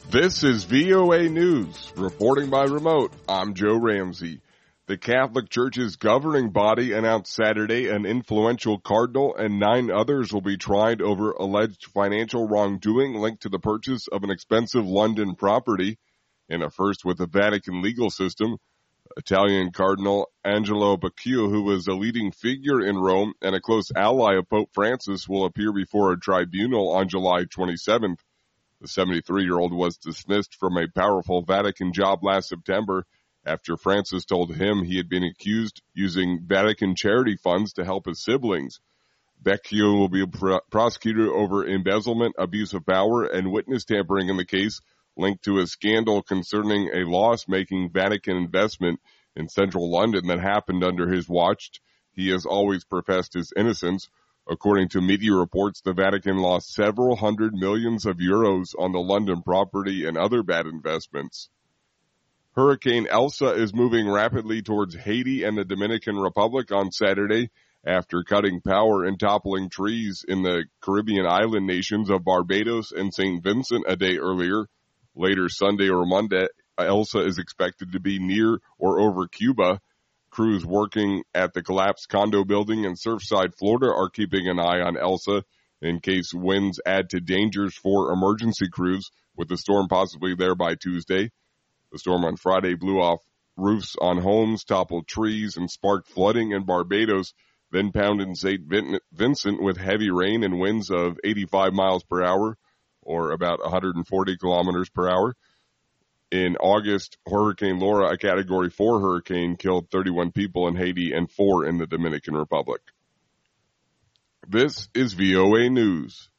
This is VOA News. Reporting by remote, I'm Joe Ramsey. The Catholic Church's governing body announced Saturday an influential cardinal and 9 others will be tried over alleged financial wrongdoing linked to the purchase of an expensive London property. In a first with the Vatican legal system, Italian Cardinal Angelo Becciu, who was a leading figure in Rome and a close ally of Pope Francis, will appear before a tribunal on July 27th. The 73-year-old was dismissed from a powerful Vatican job last September after Francis told him he had been accused using Vatican charity funds to help his siblings. Becciu will be prosecuted over embezzlement, abuse of power, and witness tampering in the case linked to a scandal concerning a loss-making Vatican investment in central London that happened under his watch. He has always professed his innocence. According to media reports, the Vatican lost several hundred millions of euros on the London property and other bad investments. Hurricane Elsa is moving rapidly towards Haiti and the Dominican Republic on Saturday after cutting power and toppling trees in the Caribbean island nations of Barbados and St. Vincent a day earlier. Later Sunday or Monday, Elsa is expected to be near or over Cuba. Crews working at the collapsed condo building in Surfside, Florida are keeping an eye on Elsa in case winds add to dangers for emergency crews, with the storm possibly there by Tuesday. The storm on Friday blew off roofs on homes, toppled trees, and sparked flooding in Barbados, then pounded St. Vincent with heavy rain and winds of 85 miles per hour, or about 140 kilometers per hour. In August, Hurricane Laura, a Category 4 hurricane, killed 31 people in Haiti and 4 in the Dominican Republic. This is VOA News.